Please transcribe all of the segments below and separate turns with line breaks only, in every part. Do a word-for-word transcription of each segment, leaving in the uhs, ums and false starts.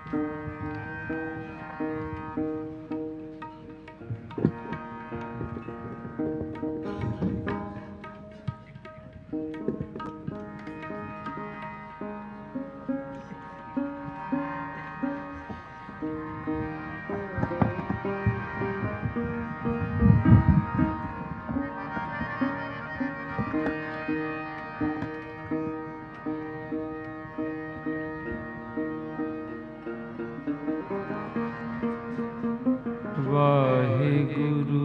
वाहिगुरु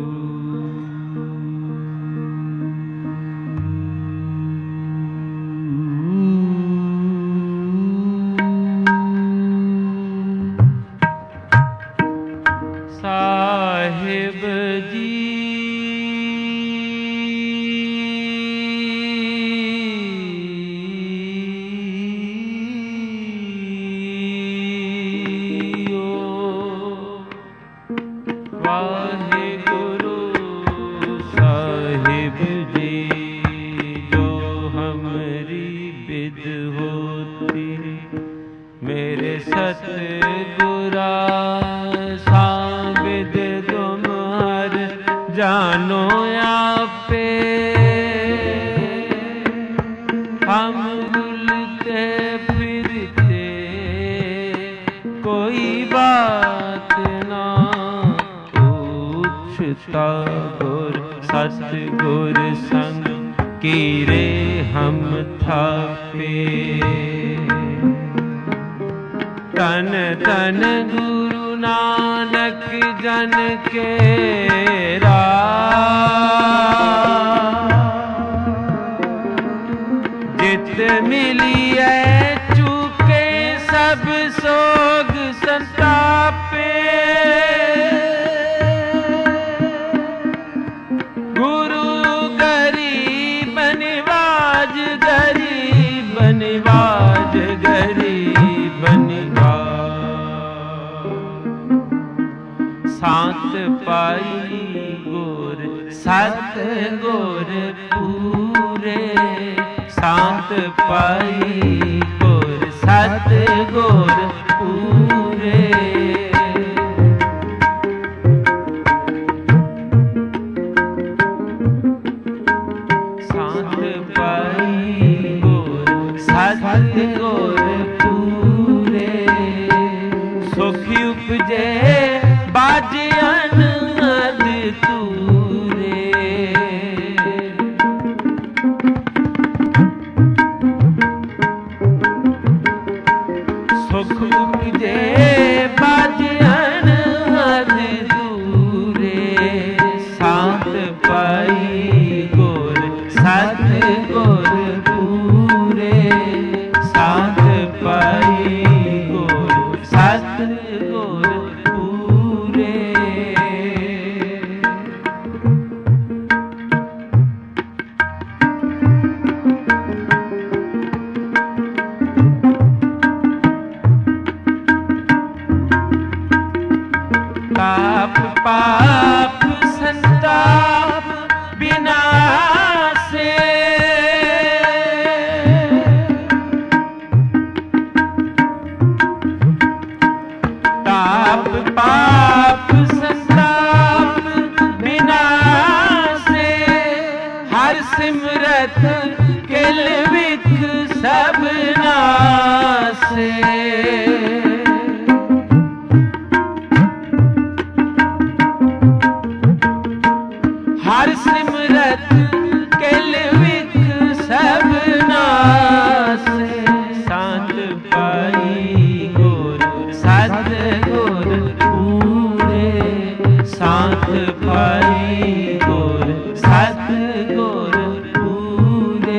साहिब जी वाहिगुरु साहिब जी जो हमरी बिद होती मेरे सतगुरा सांबिद तुम हर जानो आपे हम भूलते फिरते कोई बात ना पूछता गुर सतगुर संग कीरे हम थापे तन तन गुरु नानक जन केरा जित मिलिए चूके सब सोग संतापे गुरु गरीब निवाज गरीब निवाज गरीब निवाज सात पाई गुर सत गुर पूरे सात पाई गुर सत गुर पूरे सात पाई गुर सत गुर पूरे सुखी उपजे बाजन अद तूरे सुख उपजे बाजन अद तूरे सात पाई गुर सत गुर पूरे सात पाई गुर सत गुर पूरे ताप पाप संताप विनाशे ताप पाप संताप विनाशे हर सिमरत किल विख सब नासे हर सिमरत किल विख सब नासे सात पाई गुर सत गुर पूरे सात पाई गुर सत गुर पूरे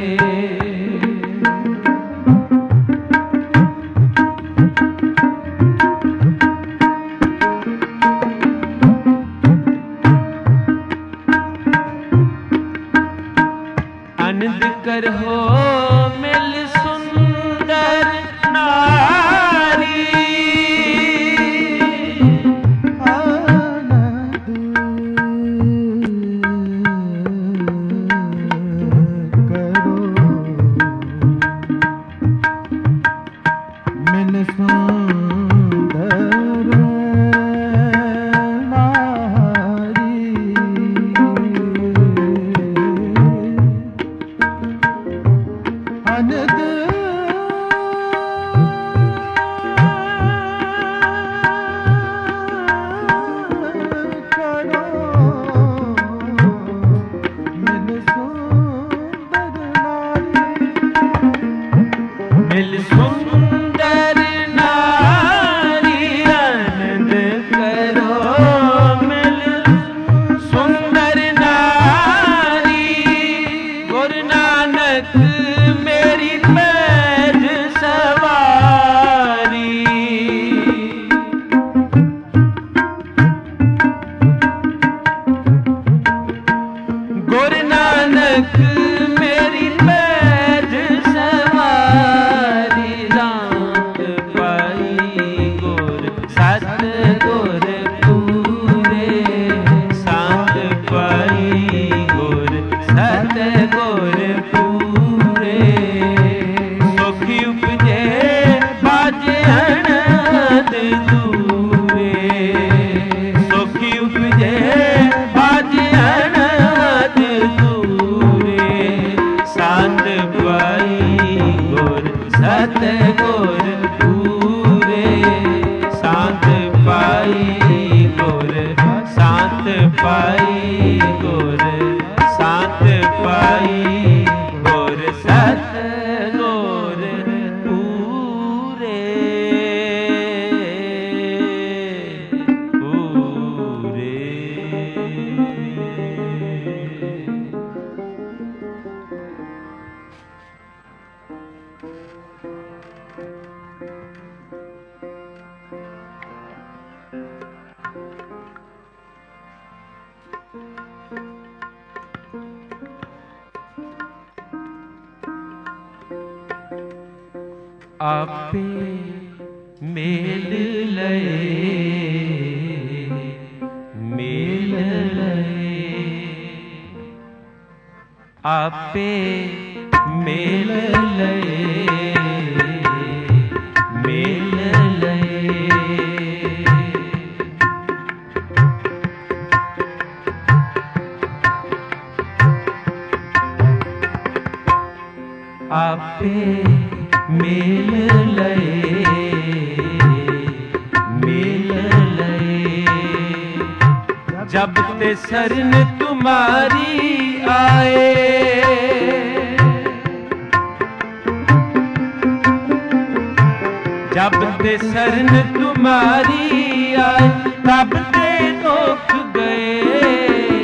आनंद कर हो मिल सुंदर नारी
आनंद करो मिल सुंदर आनंद
आपे मेल लए मेल लए आपे मेल लए मेल लए आपे मेल लए मेल लए जब ते शरण तुम्हारी आए जब ते शरण तुम्हारी आए तब ते दुख गए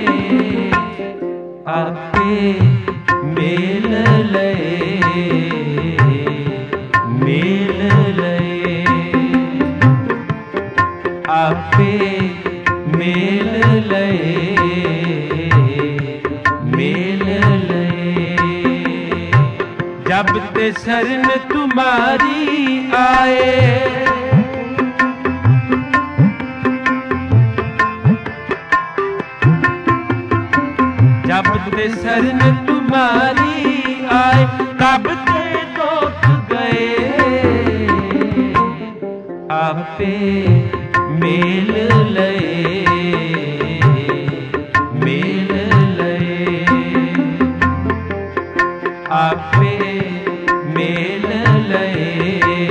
आपे मेल लए मेल लए आपे मेल लए मेल लए जब ते शरण तुम्हारी आए जब ते शरण तुम्हारी आए तब ते दुख गए आपे मेल लए मेल लए आपे मेल लए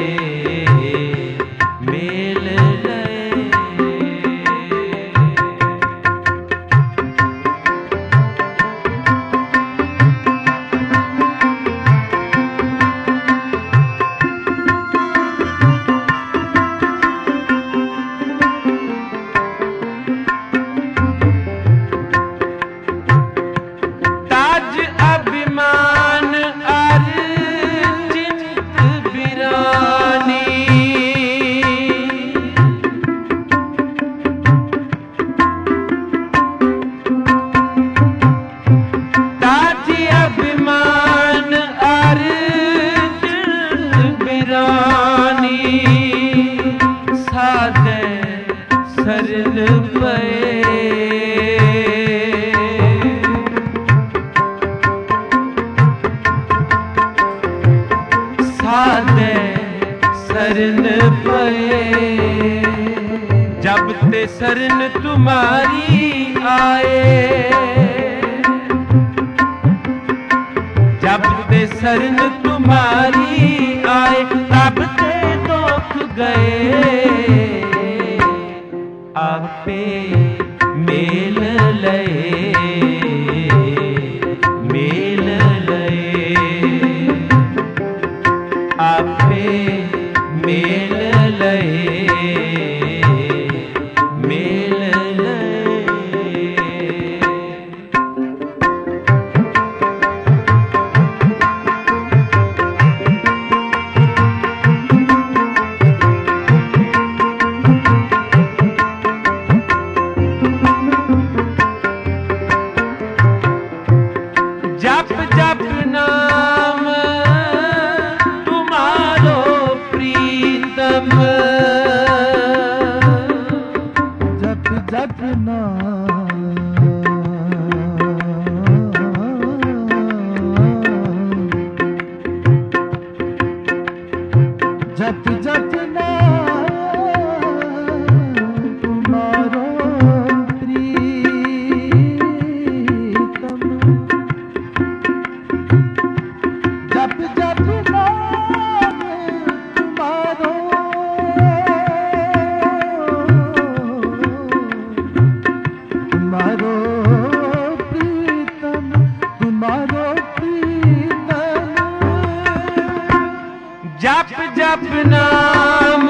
मेल लए जब ते शरण तुम्हारी आए जब ते शरण तुम्हारी आए तब ते दुख गए आपे मेल लए मेल लए आपे मेल लए मेल जप जप नाम तुम्हारो प्रीतम
जप जप नाम जप जप नाम तुम्हारो प्रीतम जप जप नाम तुम्हारो तुम्हारो प्रीतम तुम्हारो प्रीतम
जप जप नाम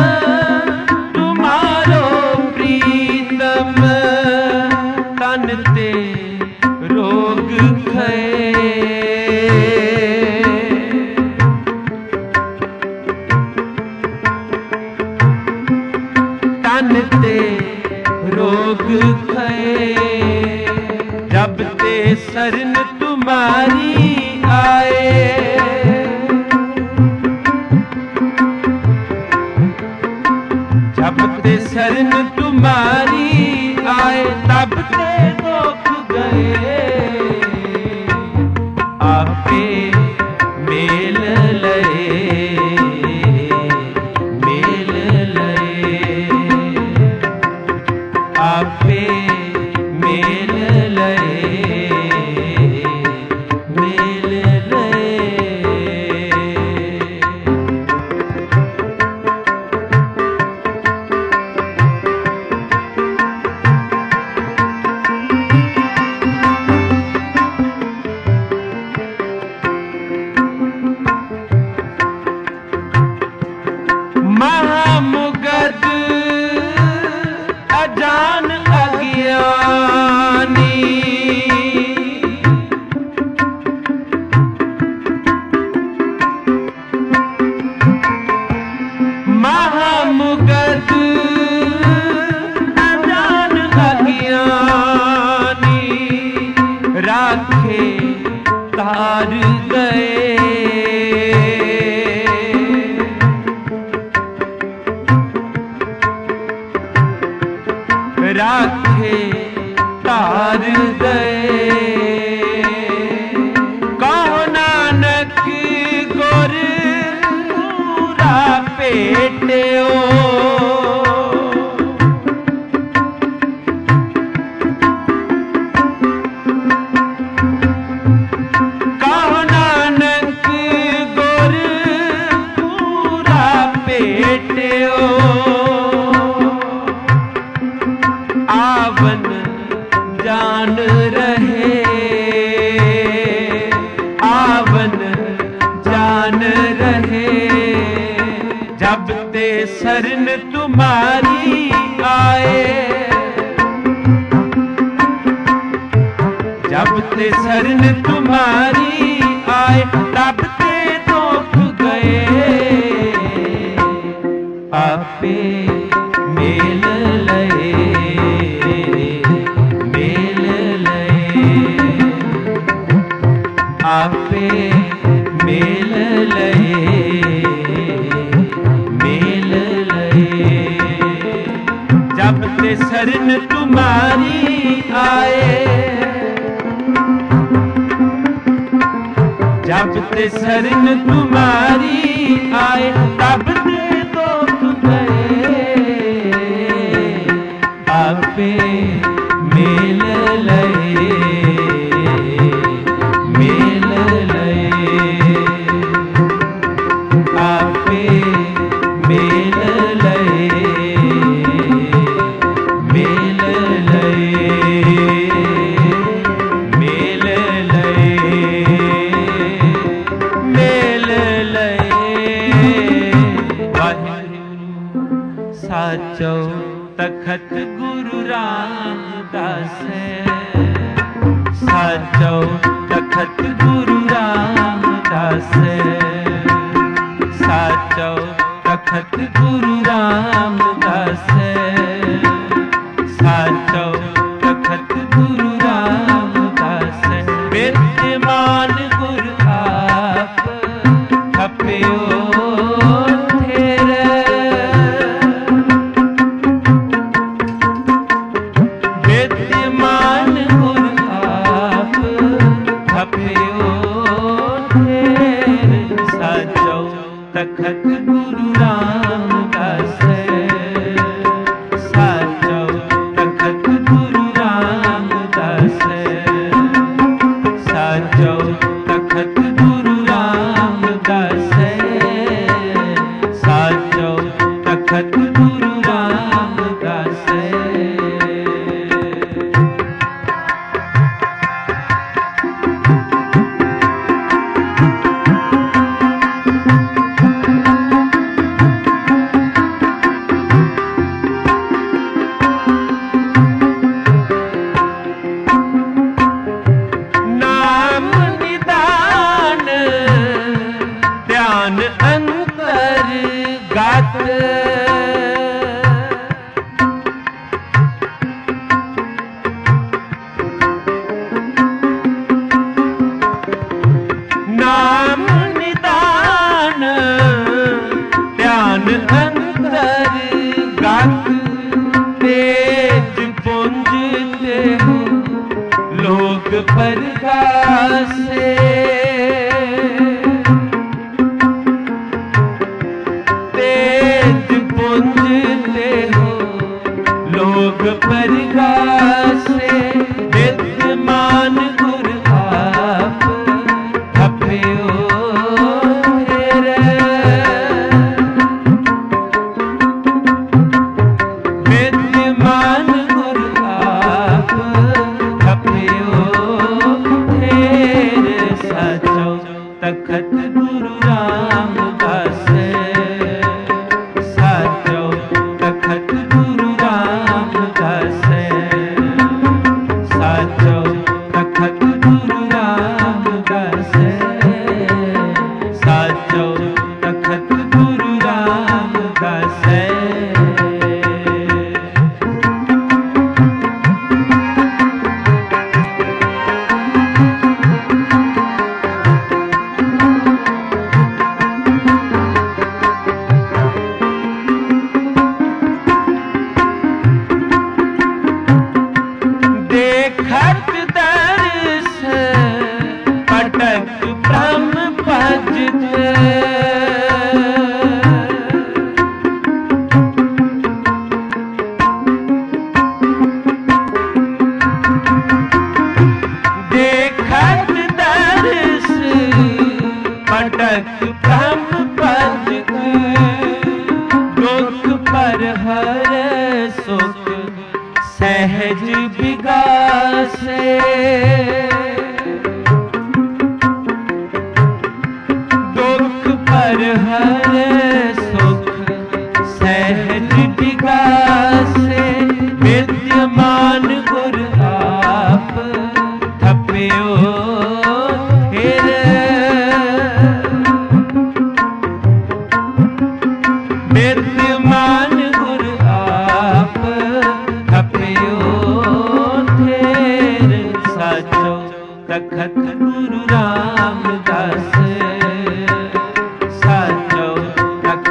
तुम्हारो प्रीतम तन ते रोग खए तन ते रोग खए जब ते शरण तुम्हारी आए जब ते शरण तुम्हारी आए तब ते दुख गए आपे मेल लए मेल लए आपे मेल लए मेल लए महामुगद अजान अज्ञानी महामुगद अजान अज्ञानी राखे तार गए राखे तार गए कहो नानक गुर पूरा पेटियो कहो नानक गुर पूरा पेटियो आवन जान रहे आवन जान रहे जब ते शरण तुम्हारी आए जब ते शरण तुम्हारी आए तब ते दुख गए आपे मेल लए मेल लए आपे मेल लए मेल लए जब ते शरण तुम्हारी आए जब ते शरण तुम्हारी आए तब ते दुख गए आपे मेल लए मेल लए साचो तखत गुरु रामदास साचो तखत गुरु रामदास साचो तखत गुरु रामदास साचो तखत गुरु रामदास विद्यमान गुरु आप थपियो तेरे विद्यमान गुरु आप थपियो तेरे साचो तखत गुरु रामदास साचो तखत गुरु रामदास साचो तखत गुरु रामदास साचो तखत गुरु रामदास नाम निदान ध्यान अंतर गात तेज पुंज देहु लोग परगासे तेज पुंज देहु लोग परगासे विद्यमान गुरु आप थपियो तेरे विद्यमान गुरु आप थपियो तेरे साचो तखत गुरु रामदास साचो तखत गुरु रामदास साचो तखत गुरु रामदास साचो तखत गुरु रामदास देखत दर्श पटक ब्रह्म भजत देखत दर्श पटक ब्रह्म भजत दुख पर हर सुख सहज विगासे दुख पर हर सुख सहज विगासे विद्यमान गुरु आप थपियो तेरे विद्यमान गुरु आप थपियो तेरे साचो तखत गुरु रामदास साचो तखत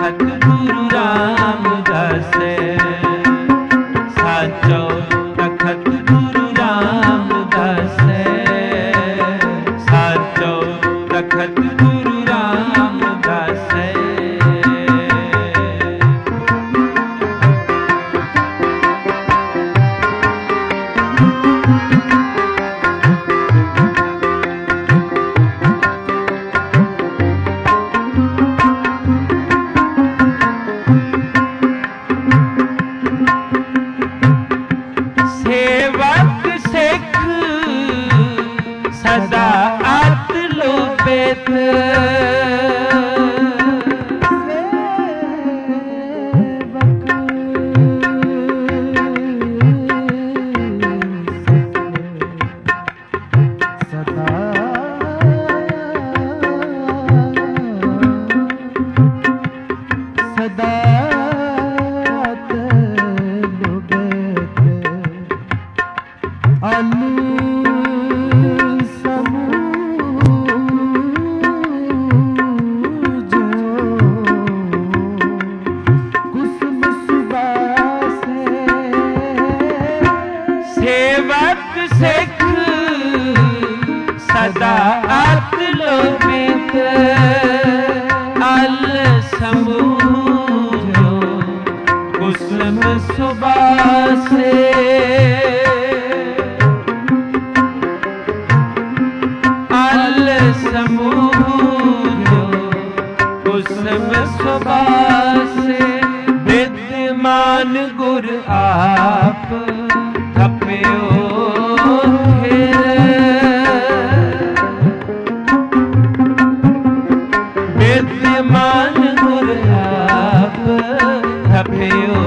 मान गुर आप थपियो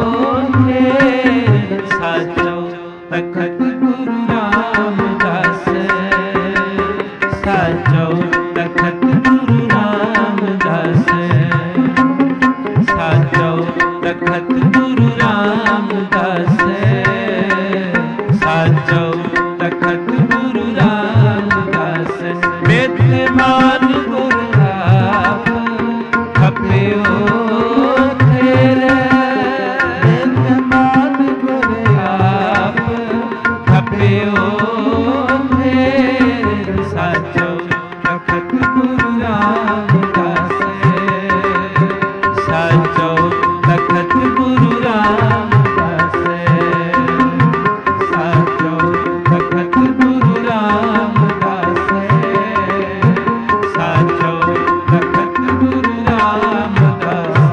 थे साचो तखत गुरु रामदास साचो तखत गुरु रामदास साचो तखत गुरु रामदास साचो तखत गुरु रामदास विद्यमान गुरु आप थपियो तेरे
विद्यमान गुरु
आप थपियो तेरे साचो तखत गुरु रामदास साचो तखत गुरु रामदास साचो तखत गुरु रामदास साचो तखत गुरु रामदास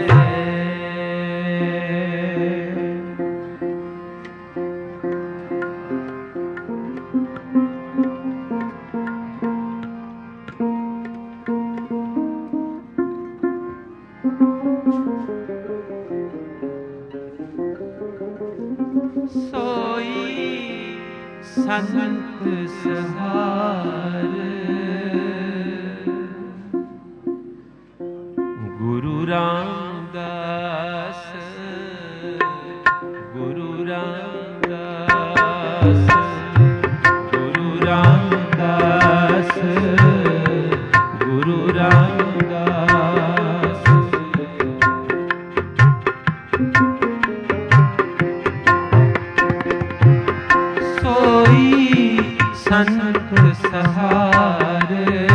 सोई संत सहार गुरु रामदास गुरु रामदास गुरु रामदास गुरु रामदास सोई संत सहार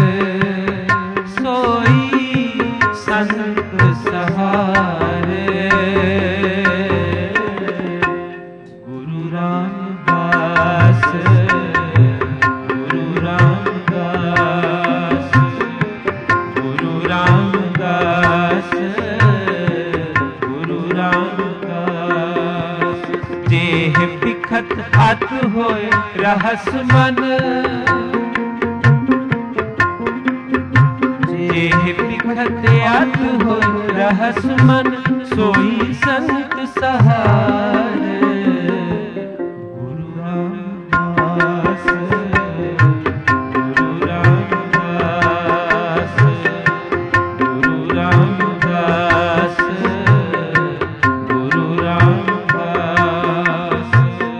सोई संत सहार गुरु रामदास गुरु रामदास गुरु रामदास गुरु रामदास देह बिखत अत होए रहस मन देह बिखत अत होए रहस मन सोई संत सहार गुरु रामदास गुरु रामदास गुरु रामदास गुरु रामदास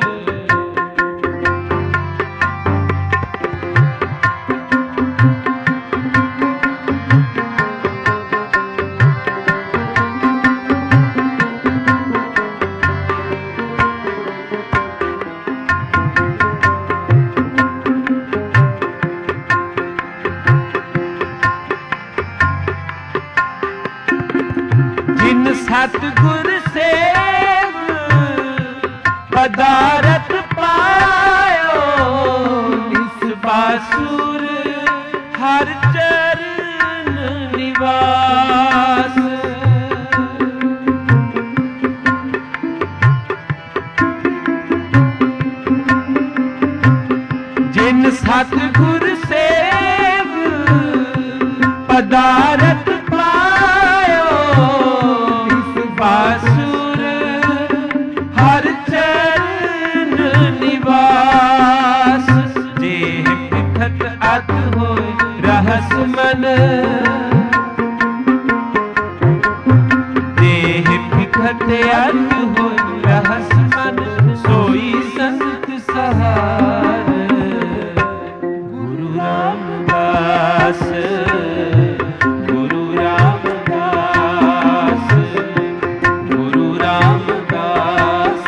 जिन सतगुर सेव पदारथ पायो इस बासुर हर चरण निवास जिन सतगुर सेव पदारथ पायो इस बासुर हर चरण निवास देह बिखत अत होए रहस मन देह बिखत अत होए रहस मन सोई संत सहार गुरु रामदास गुरु रामदास गुरु रामदास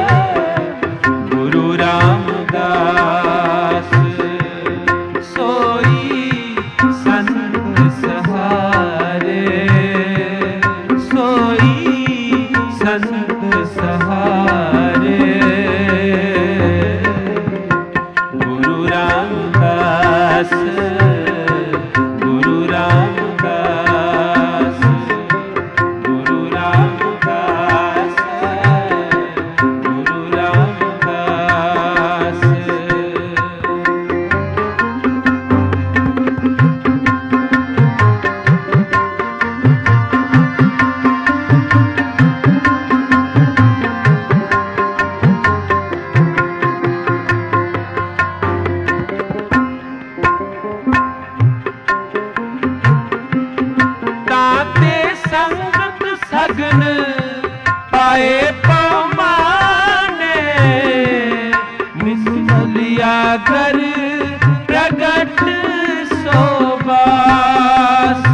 गुरु रामदास सोई संत सहारे सोई संत सगन पाए पमाने मिसलिया कर प्रगट सोबास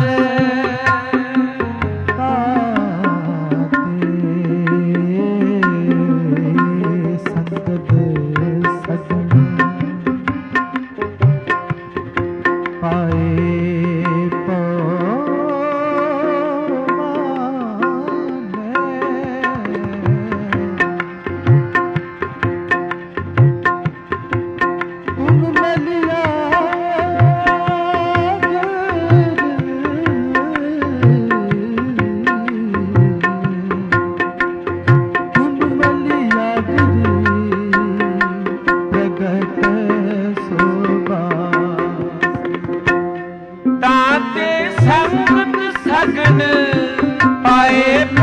सगन पाए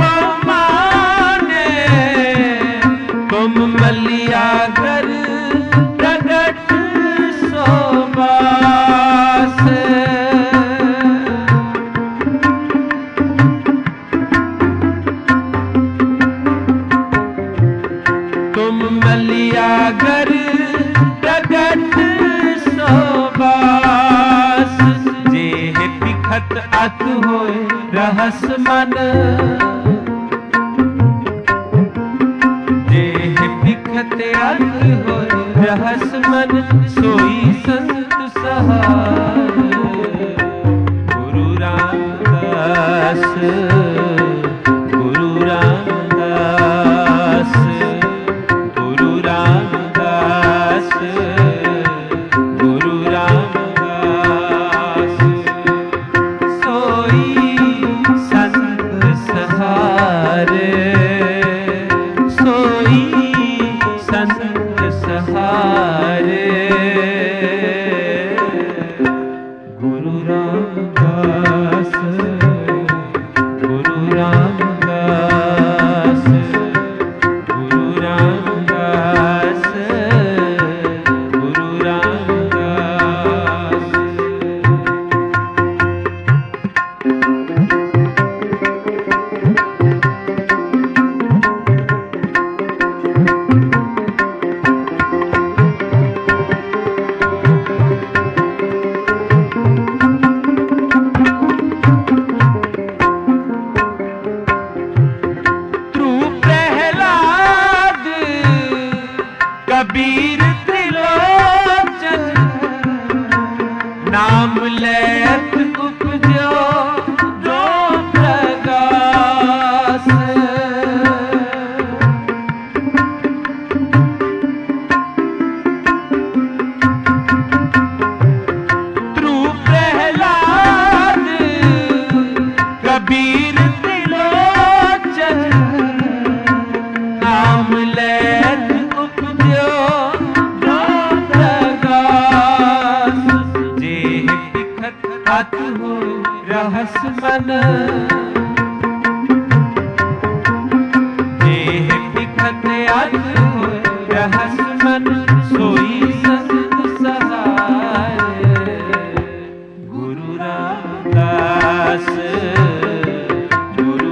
पमाने तुम मलिया कर प्रगट सोबास तुम मलिया कर प्रगट सोबास जे पिखत अत होए रहस मन जे बिखत अत होए रहस मन सोई संत सहाय गुरु रामदास गुरु रामदास गुरु रामदास गुरु रामदास सोई सोई संत सहारे गुरु रामदास गुरु रामदास गुरु रामदास गुरु रामदास कबीर त्रिलोचन नाम लेत उपजो जो प्रगास ध्रु प्रहलाद कबीर त्रिलोचन नाम लेत अत हो रहस मन जे बिखत अत हो रहस मन सोई संत सहाय गुरु रामदास गुरु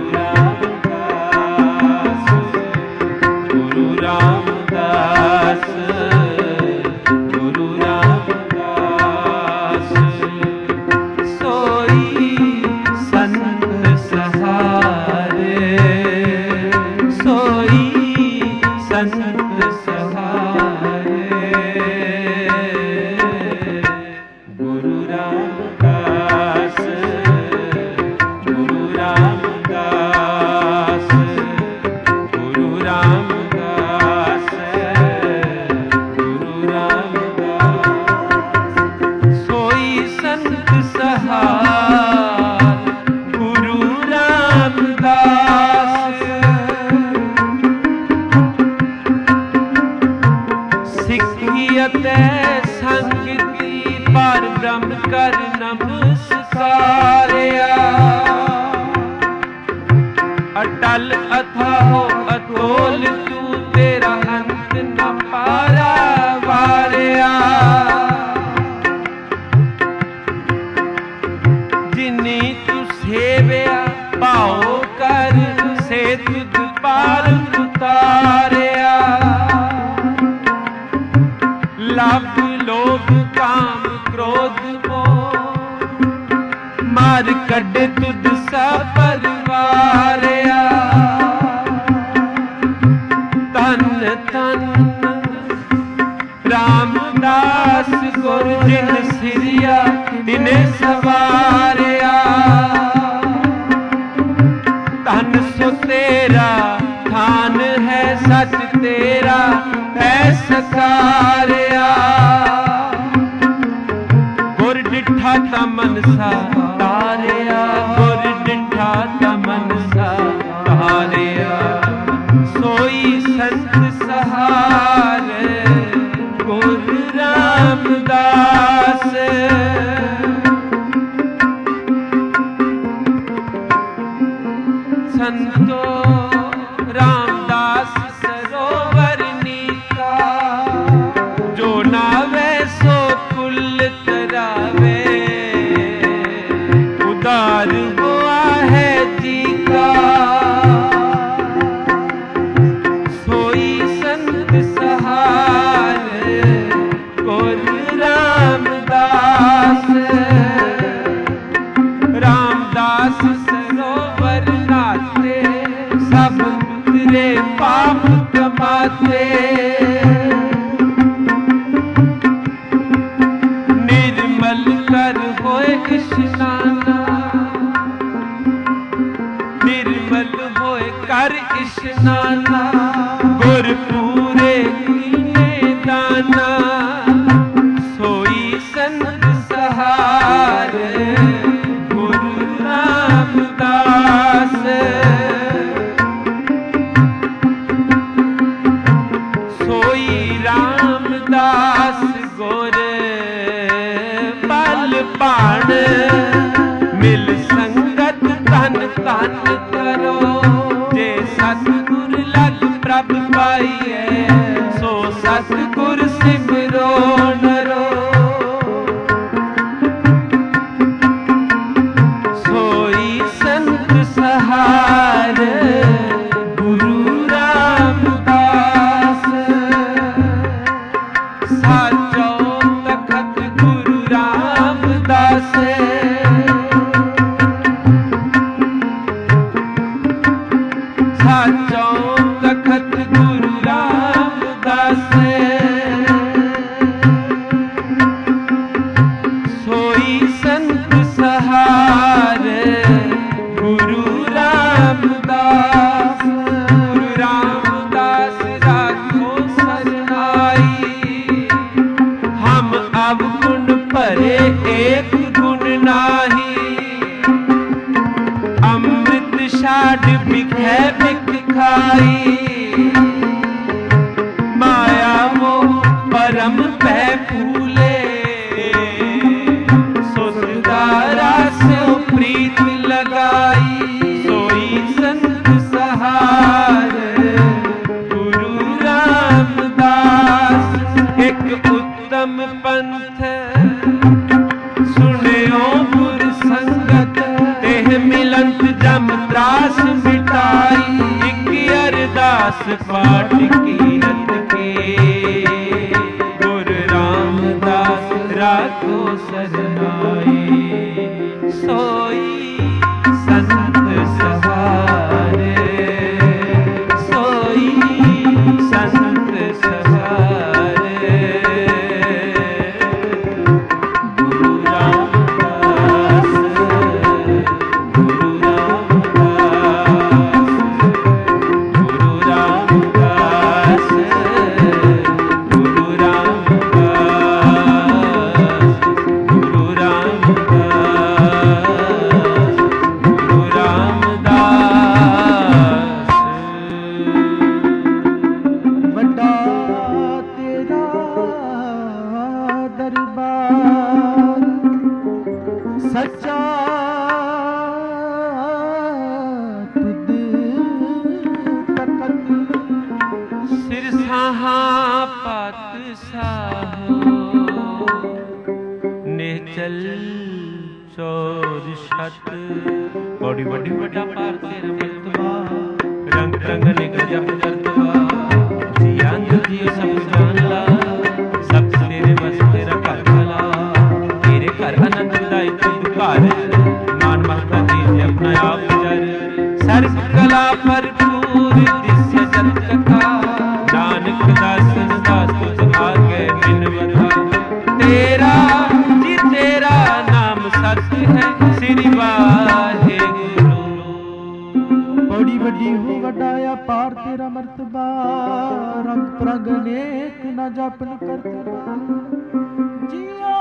रामदास गुरु रामदास गुरु रामदास संत सहारे गुरु रामदास गुरु रामदास गुरु रामदास गुरु रामदास सोई संत सहाय गुरु रामदास सिखियते संगति पर ब्रह्म कर नमस्कारिया अटल अथाहो अतोल तू तेरा अंत न पारा वारिया जिनी तू सेविया पाओ कर से पार उतारिया। लाभ लोभ काम क्रोध मोह मार कढे तुद सा परवारिया। धन धन रामदास गुर जिन सिरिया तिने सवारिया। धन सो तेरा थान है सच तेरा है सकारिया। गुर डिठा ता मनसा तारिया। गुर डिठा ता मनसा तारिया। सोई संत सहार गुरु रामदास। संतो रामदास सरोवर नीता। जो नावे सो कुल तरावे। उदार हुआ है जी का। सोई संत सहार गुरु रामदास। रामदास सरोवर नाते सब उतरे पाप कमाते। निर्मल कर होए स्नाना। निर्मल होए कर स्नाना। गुर पूरे कीने दाना। सोई संत सहार गुरु रामदास। सोई रामदास गुर बल बाण। मिल संगत तन तन करो। जे सतगुर लग प्रभ पाइए। सो सतगुर सिमरो नरो। सोई संत सहार गुरु रामदास। साचो तखत गुरु रामदास। साचो तखत गुरु रामदास। सोई संत सहार गुरु रामदास। गुरु रामदास राखो सरनाई। हम अवगुण भरे एक गुण नाही। अमृत छाड़ बिखै बिख खाई। माया मोह परम पै फूले। सुधारा से प्रीत लगाई। सोई संत सहार गुरु रामदास। एक उत्तम पंथ सुनियो गुर संगत। तेह मिलंत जम त्रास मिटाई। एक अरदास पाठ कीरत के। गुरु रामदास राखो सरनाई। सोई संत सहार। सोई संत सहार गुरु रामदास। गुरु रामदास। गुरु रामदास। गुरु
सच्चा तुद तखत
सिर साहा पत साहो नेचल चोर छत बड़ी बड़ी बड़ा पार तेरा मितवा रंग रंग निक जप जरतवा जी अंध जी सब जान ला सब तेरे बस तेरा घर भला तेरे घर आनंद दाई तुद घर मान महता तेज अपना आप जर सर्व कला भरपूर दिस्य जत कथा नानक दासन दास तुझ आगे बिनवता तेरा जी तेरा नाम सत्य है श्री वाहेगुरु।
बड़ी वड्डी हो वड्डाया पार तेरा मर्तबा रंग प्रंग नेक न जापन करतबा जिया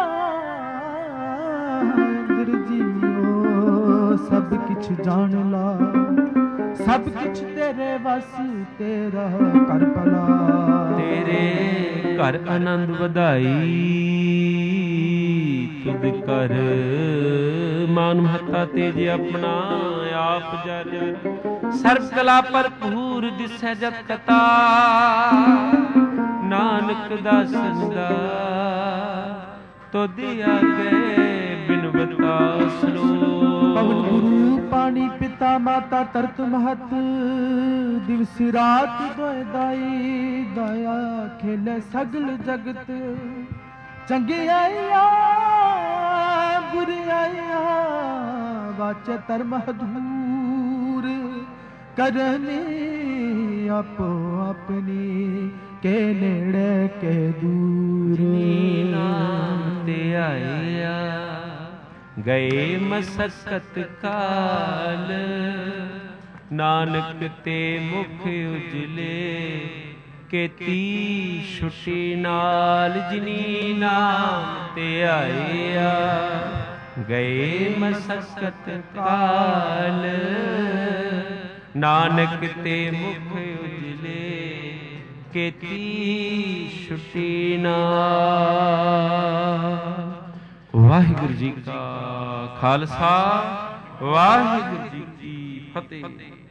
अंदर जियो सब किछ जान ला सब किछ तेरे वस तेरा कर भला
तेरे घर आनंद ਵਧਾਈ तुद कर मान महता तेज अपना आप जर सर्व कला भरपूर दिसै जत कथा नानक दासन दा तुद आगे बिनवता सलो
पवन गुरु पानी पिता माता तरत महत दिवस रात दोय दाई दया खेले सगल जगत चंगे आया बुरे आया वाचे धर्म हदूर करने आपो अपनी के नेड़े के दूर
नाम ते आया गए मसकत काल नानक ते मुख उजले केती छुटी नाल जिनी नाम ते आया गए मसकत काल नानक ते मुख उजले केती छुटी नाल। वाहिगुरु जी का खालसा वाहिगुरु जी की फतेह।